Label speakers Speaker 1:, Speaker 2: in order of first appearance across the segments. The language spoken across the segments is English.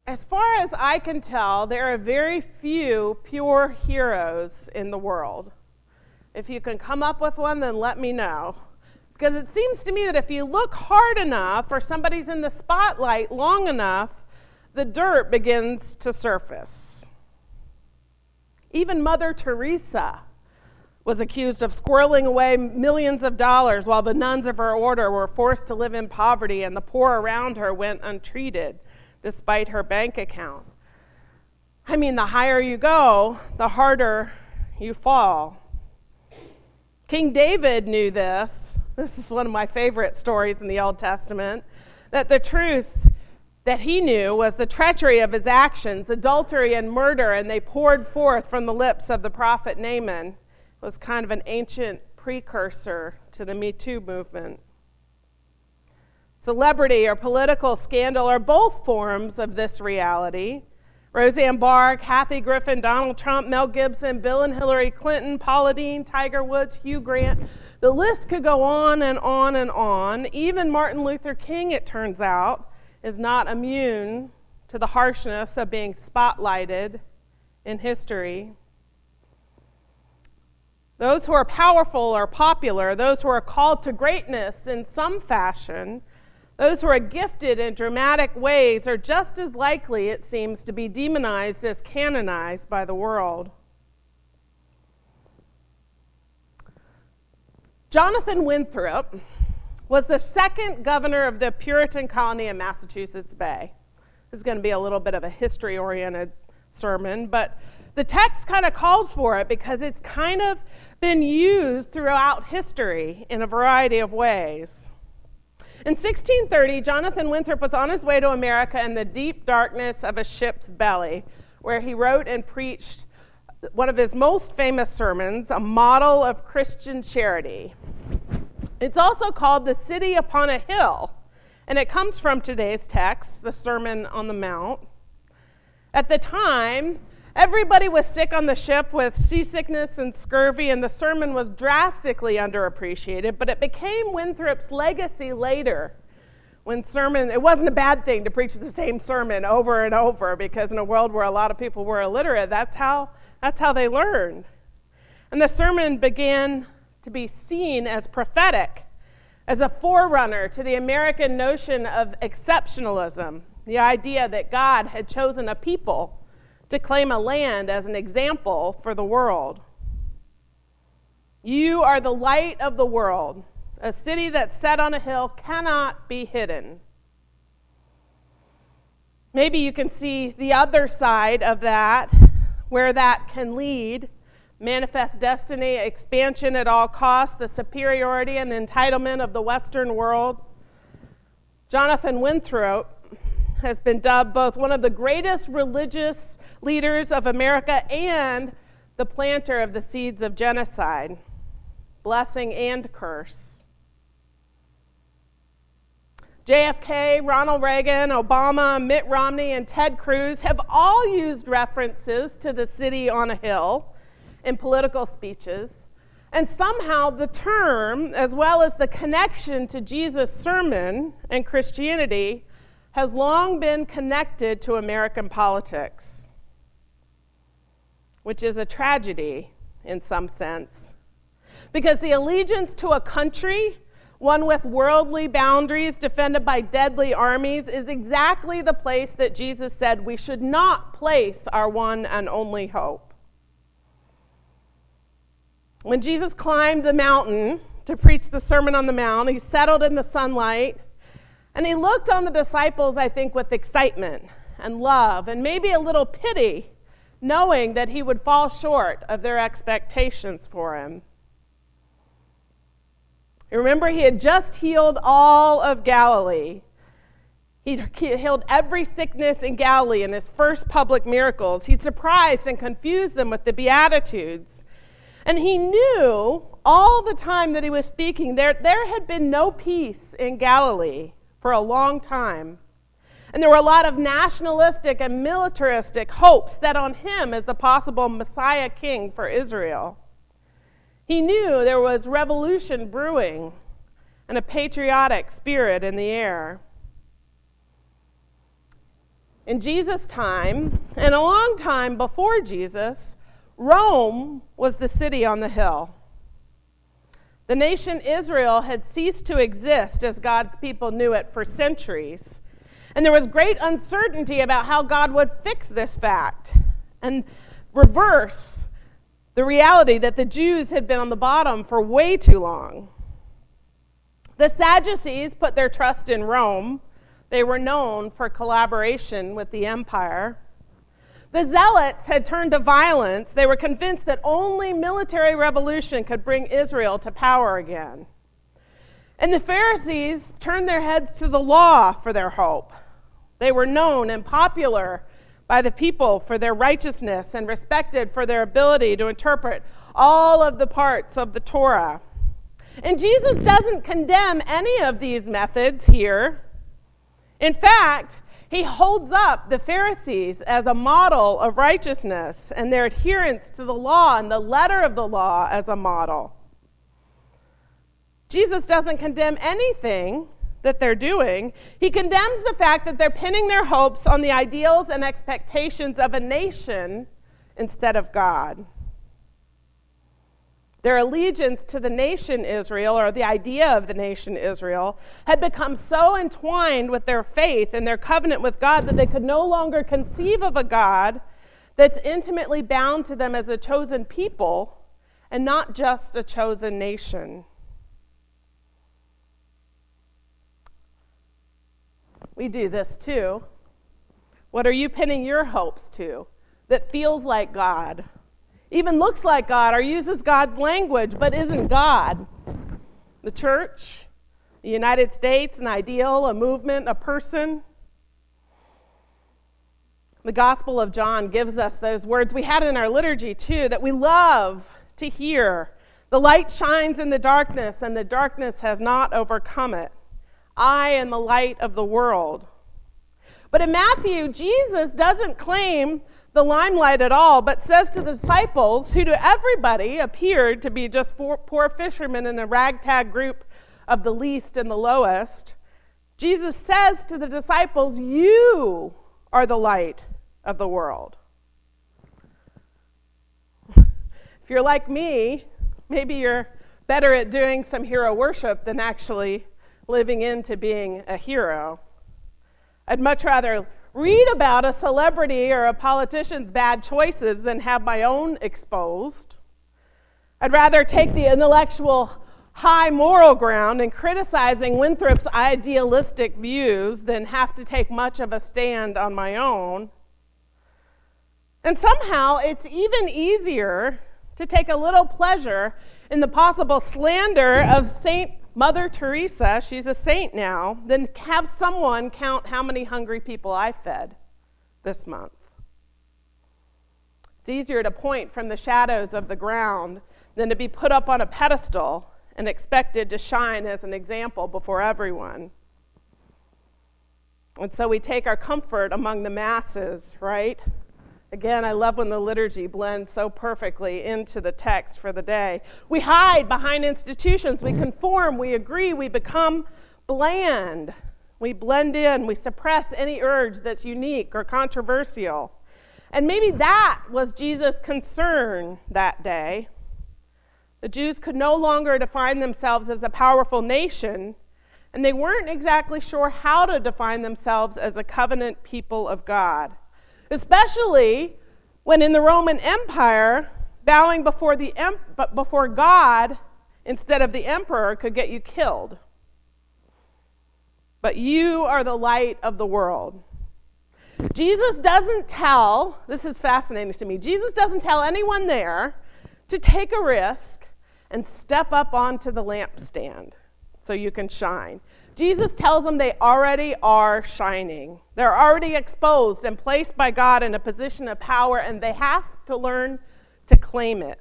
Speaker 1: As far as I can tell, there are very few pure heroes in the world. If you can come up with one, then let me know. Because it seems to me that if you look hard enough or somebody's in the spotlight long enough, the dirt begins to surface. Even Mother Teresa was accused of squirreling away millions of dollars while the nuns of her order were forced to live in poverty and the poor around her went untreated despite her bank account. I mean, the higher you go, the harder you fall. King David knew this. This is one of my favorite stories in the Old Testament, that the truth that he knew was the treachery of his actions, adultery and murder, and they poured forth from the lips of the prophet Naaman. It was kind of an ancient precursor to the Me Too movement. Celebrity or political scandal are both forms of this reality. Roseanne Barr, Kathy Griffin, Donald Trump, Mel Gibson, Bill and Hillary Clinton, Paula Deen, Tiger Woods, Hugh Grant. The list could go on and on and on. Even Martin Luther King, it turns out, is not immune to the harshness of being spotlighted in history. Those who are powerful or popular, those who are called to greatness in some fashion, those who are gifted in dramatic ways are just as likely, it seems, to be demonized as canonized by the world. Jonathan Winthrop was the second governor of the Puritan colony of Massachusetts Bay. This is going to be a little bit of a history-oriented sermon, but the text kind of calls for it because it's kind of been used throughout history in a variety of ways. In 1630, Jonathan Winthrop was on his way to America in the deep darkness of a ship's belly, where he wrote and preached one of his most famous sermons, a model of Christian charity. It's also called The City Upon a Hill, and it comes from today's text, the Sermon on the Mount. At the time, everybody was sick on the ship with seasickness and scurvy, and the sermon was drastically underappreciated, but it became Winthrop's legacy later. It wasn't a bad thing to preach the same sermon over and over, because in a world where a lot of people were illiterate, that's how they learned. And the sermon began to be seen as prophetic, as a forerunner to the American notion of exceptionalism, the idea that God had chosen a people to claim a land as an example for the world. You are the light of the world. A city that's set on a hill cannot be hidden. Maybe you can see the other side of that, where that can lead. Manifest destiny, expansion at all costs, the superiority and entitlement of the Western world. Jonathan Winthrop has been dubbed both one of the greatest religious leaders of America and the planter of the seeds of genocide, blessing and curse. JFK, Ronald Reagan, Obama, Mitt Romney, and Ted Cruz have all used references to the city on a hill in political speeches, and somehow the term, as well as the connection to Jesus' sermon and Christianity, has long been connected to American politics, which is a tragedy in some sense. Because the allegiance to a country, one with worldly boundaries defended by deadly armies, is exactly the place that Jesus said we should not place our one and only hope. When Jesus climbed the mountain to preach the Sermon on the Mount, he settled in the sunlight, and he looked on the disciples, I think, with excitement and love and maybe a little pity, knowing that he would fall short of their expectations for him. You remember, he had just healed all of Galilee. He healed every sickness in Galilee in his first public miracles. He'd surprised and confused them with the Beatitudes. And he knew all the time that he was speaking, there had been no peace in Galilee for a long time. And there were a lot of nationalistic and militaristic hopes set on him as the possible Messiah king for Israel. He knew there was revolution brewing and a patriotic spirit in the air. in Jesus' time, and a long time before Jesus, Rome was the city on the hill. The nation Israel had ceased to exist as God's people knew it for centuries. And there was great uncertainty about how God would fix this fact and reverse the reality that the Jews had been on the bottom for way too long. The Sadducees put their trust in Rome. They were known for collaboration with the empire. The Zealots had turned to violence. They were convinced that only military revolution could bring Israel to power again. And the Pharisees turned their heads to the law for their hope. They were known and popular by the people for their righteousness and respected for their ability to interpret all of the parts of the Torah. And Jesus doesn't condemn any of these methods here. In fact, he holds up the Pharisees as a model of righteousness and their adherence to the law and the letter of the law as a model. Jesus doesn't condemn anything that they're doing. He condemns the fact that they're pinning their hopes on the ideals and expectations of a nation instead of God. Their allegiance to the nation Israel, or the idea of the nation Israel, had become so entwined with their faith and their covenant with God that they could no longer conceive of a God that's intimately bound to them as a chosen people and not just a chosen nation. We do this too. What are you pinning your hopes to that feels like God? Even looks like God or uses God's language, but isn't God? The church, the United States, an ideal, a movement, a person. The Gospel of John gives us those words we had in our liturgy too, that we love to hear. The light shines in the darkness, and the darkness has not overcome it. I am the light of the world. But in Matthew, Jesus doesn't claim the limelight at all, but says to the disciples, who to everybody appeared to be just poor fishermen in a ragtag group of the least and the lowest, Jesus says to the disciples, you are the light of the world. If you're like me, maybe you're better at doing some hero worship than actually living into being a hero. I'd much rather read about a celebrity or a politician's bad choices than have my own exposed. I'd rather take the intellectual high moral ground in criticizing Winthrop's idealistic views than have to take much of a stand on my own. And somehow it's even easier to take a little pleasure in the possible slander of Saint Mother Teresa, she's a saint now, than have someone count how many hungry people I fed this month. It's easier to point from the shadows of the ground than to be put up on a pedestal and expected to shine as an example before everyone. And so we take our comfort among the masses, right? Again, I love when the liturgy blends so perfectly into the text for the day. We hide behind institutions. We conform. We agree. We become bland. We blend in. We suppress any urge that's unique or controversial. And maybe that was Jesus' concern that day. The Jews could no longer define themselves as a powerful nation, and they weren't exactly sure how to define themselves as a covenant people of God. Especially when in the Roman Empire, bowing before God instead of the emperor could get you killed. But you are the light of the world. Jesus doesn't tell, this is fascinating to me, Jesus doesn't tell anyone there to take a risk and step up onto the lampstand so you can shine. Jesus tells them they already are shining. They're already exposed and placed by God in a position of power, and they have to learn to claim it.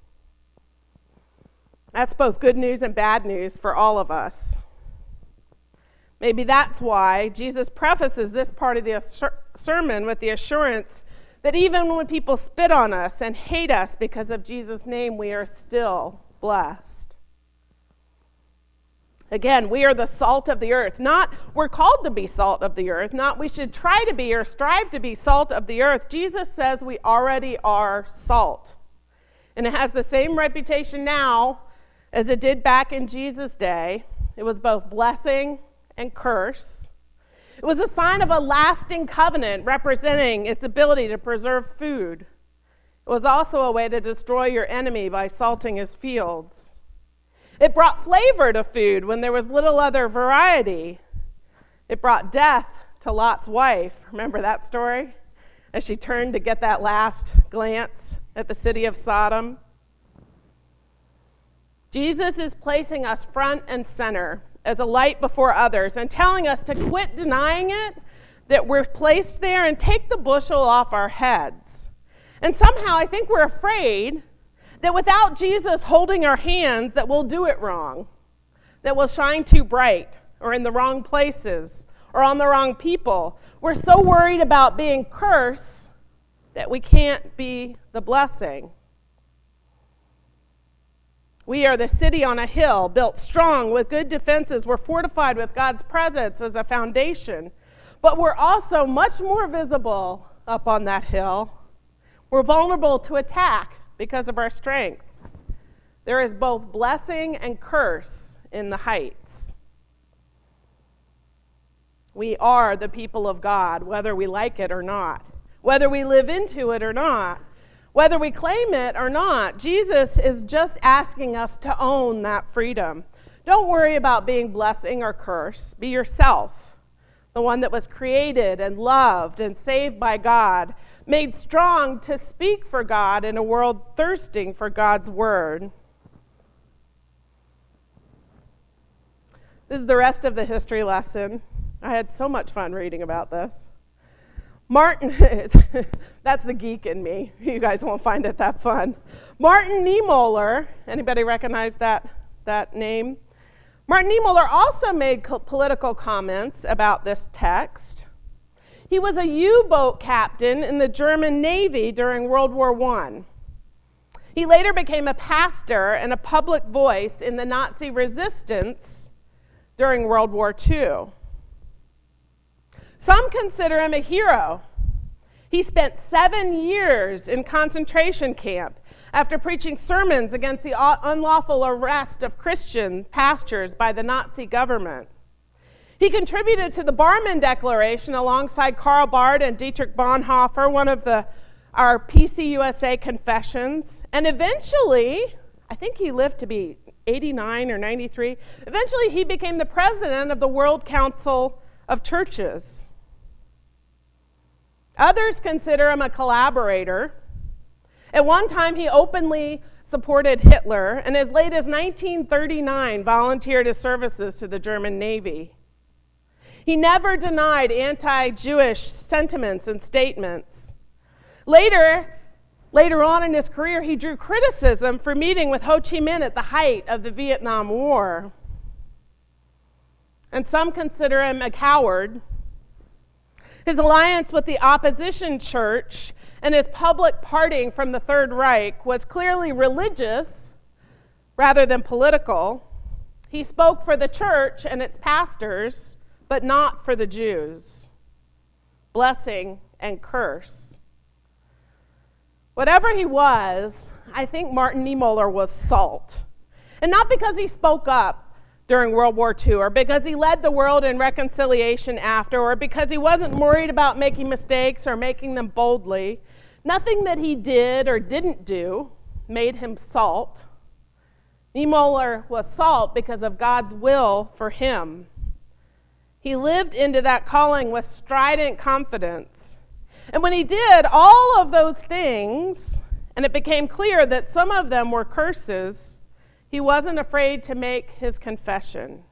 Speaker 1: That's both good news and bad news for all of us. Maybe that's why Jesus prefaces this part of the sermon with the assurance that even when people spit on us and hate us because of Jesus' name, we are still blessed. Again, we are the salt of the earth. Not we're called to be salt of the earth, not we should try to be or strive to be salt of the earth. Jesus says we already are salt. And it has the same reputation now as it did back in Jesus' day. It was both blessing and curse. It was a sign of a lasting covenant representing its ability to preserve food. It was also a way to destroy your enemy by salting his fields. It brought flavor to food when there was little other variety. It brought death to Lot's wife. Remember that story? As she turned to get that last glance at the city of Sodom. Jesus is placing us front and center as a light before others and telling us to quit denying it, that we're placed there, and take the bushel off our heads. And somehow I think we're afraid that without Jesus holding our hands, that we'll do it wrong, that we'll shine too bright or in the wrong places or on the wrong people. We're so worried about being cursed that we can't be the blessing. We are the city on a hill, built strong with good defenses. We're fortified with God's presence as a foundation. But we're also much more visible up on that hill. We're vulnerable to attack because of our strength. There is both blessing and curse in the heights. We are the people of God, whether we like it or not, whether we live into it or not, whether we claim it or not. Jesus is just asking us to own that freedom. Don't worry about being blessing or curse. Be yourself, the one that was created and loved and saved by God, made strong to speak for God in a world thirsting for God's word. This is the rest of the history lesson. I had so much fun reading about this. Martin, that's the geek in me. You guys won't find it that fun. Martin Niemöller, anybody recognize that name? Martin Niemöller also made political comments about this text. He was a U-boat captain in the German Navy during World War I. He later became a pastor and a public voice in the Nazi resistance during World War II. Some consider him a hero. He spent 7 years in concentration camp after preaching sermons against the unlawful arrest of Christian pastors by the Nazi government. He contributed to the Barmen Declaration alongside Karl Barth and Dietrich Bonhoeffer, one of our PCUSA confessions. And eventually, I think he lived to be 89 or 93, eventually he became the president of the World Council of Churches. Others consider him a collaborator. At one time, he openly supported Hitler, and as late as 1939 volunteered his services to the German Navy. He never denied anti-Jewish sentiments and statements. Later on in his career, he drew criticism for meeting with Ho Chi Minh at the height of the Vietnam War. And some consider him a coward. His alliance with the opposition church and his public parting from the Third Reich was clearly religious rather than political. He spoke for the church and its pastors, but not for the Jews. Blessing and curse. Whatever he was, I think Martin Niemöller was salt. And not because he spoke up during World War II, or because he led the world in reconciliation after, or because he wasn't worried about making mistakes or making them boldly. Nothing that he did or didn't do made him salt. Niemöller was salt because of God's will for him. He lived into that calling with strident confidence. And when he did all of those things, and it became clear that some of them were curses, he wasn't afraid to make his confession.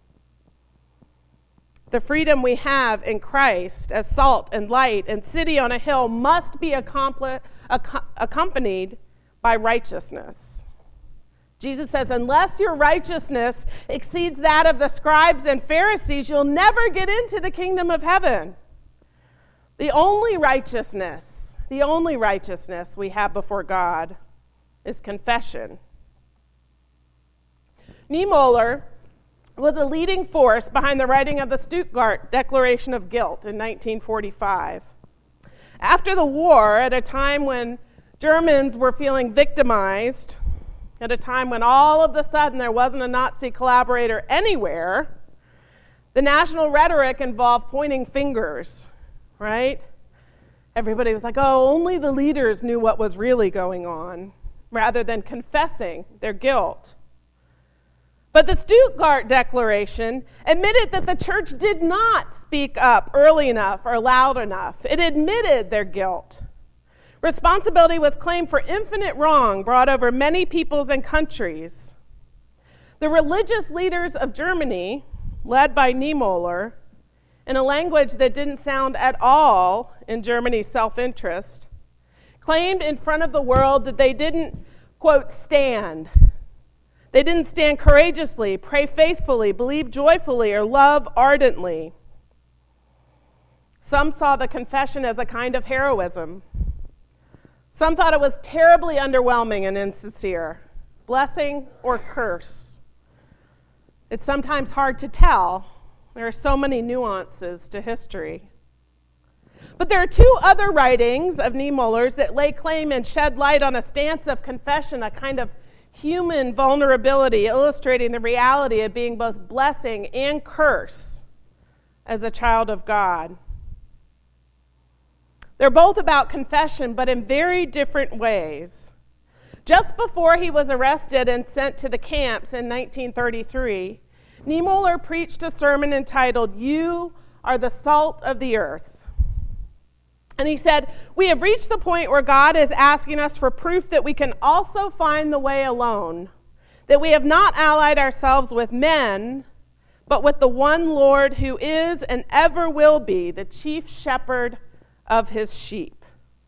Speaker 1: The freedom we have in Christ as salt and light and city on a hill must be accompanied by righteousness. Jesus says, unless your righteousness exceeds that of the scribes and Pharisees, you'll never get into the kingdom of heaven. The only righteousness we have before God is confession. Niemöller was a leading force behind the writing of the Stuttgart Declaration of Guilt in 1945. After the war, at a time when Germans were feeling victimized, at a time when all of a sudden there wasn't a Nazi collaborator anywhere, the national rhetoric involved pointing fingers, right? Everybody was like, oh, only the leaders knew what was really going on, rather than confessing their guilt. But the Stuttgart Declaration admitted that the church did not speak up early enough or loud enough. It admitted their guilt. Responsibility was claimed for infinite wrong brought over many peoples and countries. The religious leaders of Germany, led by Niemöller, in a language that didn't sound at all in Germany's self-interest, claimed in front of the world that they didn't, quote, stand. They didn't stand courageously, pray faithfully, believe joyfully, or love ardently. Some saw the confession as a kind of heroism. Some thought it was terribly underwhelming and insincere, blessing or curse. It's sometimes hard to tell. There are so many nuances to history. But there are two other writings of Niemöller's that lay claim and shed light on a stance of confession, a kind of human vulnerability, illustrating the reality of being both blessing and curse as a child of God. They're both about confession, but in very different ways. Just before he was arrested and sent to the camps in 1933, Niemöller preached a sermon entitled, "You are the salt of the earth." And he said, we have reached the point where God is asking us for proof that we can also find the way alone, that we have not allied ourselves with men, but with the one Lord who is and ever will be the chief shepherd of his sheep.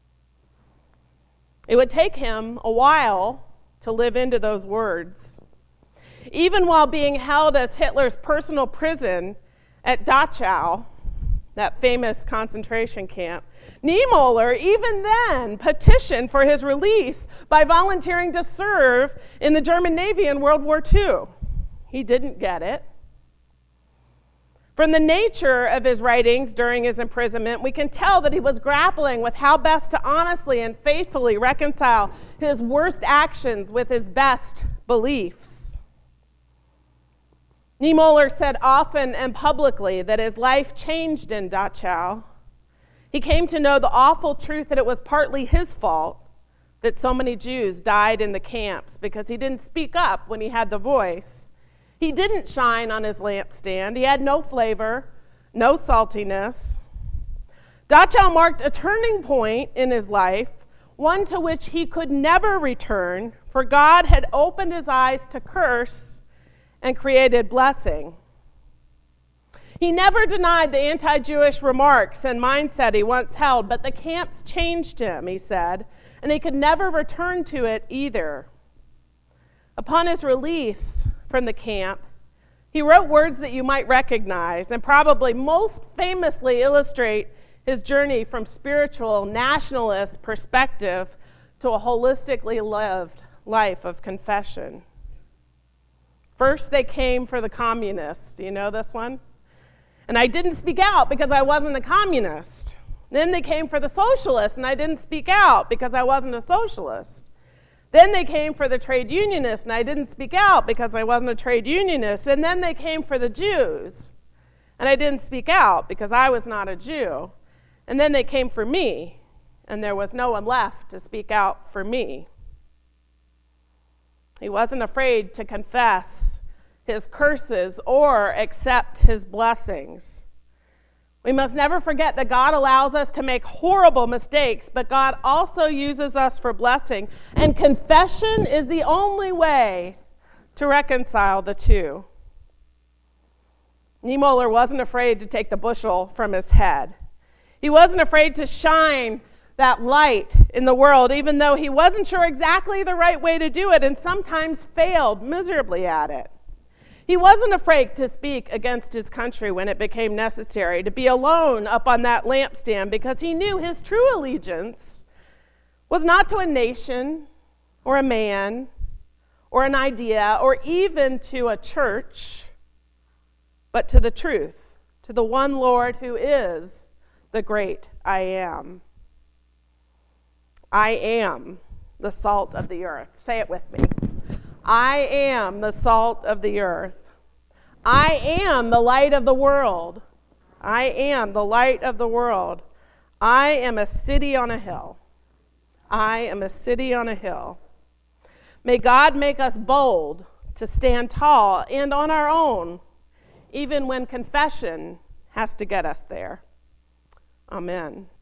Speaker 1: It would take him a while to live into those words. Even while being held as Hitler's personal prison at Dachau, that famous concentration camp, Niemöller even then petitioned for his release by volunteering to serve in the German Navy in World War II. He didn't get it. From the nature of his writings during his imprisonment, we can tell that he was grappling with how best to honestly and faithfully reconcile his worst actions with his best beliefs. Niemöller said often and publicly that his life changed in Dachau. He came to know the awful truth that it was partly his fault that so many Jews died in the camps because he didn't speak up when he had the voice. He didn't shine on his lampstand. He had no flavor, no saltiness. Dachau marked a turning point in his life, one to which he could never return, for God had opened his eyes to curse and created blessing. He never denied the anti-Jewish remarks and mindset he once held, but the camps changed him, he said, and he could never return to it either. Upon his release from the camp, he wrote words that you might recognize and probably most famously illustrate his journey from spiritual nationalist perspective to a holistically lived life of confession. First, they came for the communists. Do you know this one? And I didn't speak out because I wasn't a communist. Then they came for the socialists, and I didn't speak out because I wasn't a socialist. Then they came for the trade unionists, and I didn't speak out because I wasn't a trade unionist. And then they came for the Jews, and I didn't speak out because I was not a Jew. And then they came for me, and there was no one left to speak out for me. He wasn't afraid to confess his curses or accept his blessings. We must never forget that God allows us to make horrible mistakes, but God also uses us for blessing, and confession is the only way to reconcile the two. Niemöller wasn't afraid to take the bushel from his head. He wasn't afraid to shine that light in the world, even though he wasn't sure exactly the right way to do it and sometimes failed miserably at it. He wasn't afraid to speak against his country when it became necessary, to be alone up on that lampstand, because he knew his true allegiance was not to a nation or a man or an idea or even to a church, but to the truth, to the one Lord who is the great I am. I am the salt of the earth. Say it with me. I am the salt of the earth. I am the light of the world. I am the light of the world. I am a city on a hill. I am a city on a hill. May God make us bold to stand tall and on our own, even when confession has to get us there. Amen.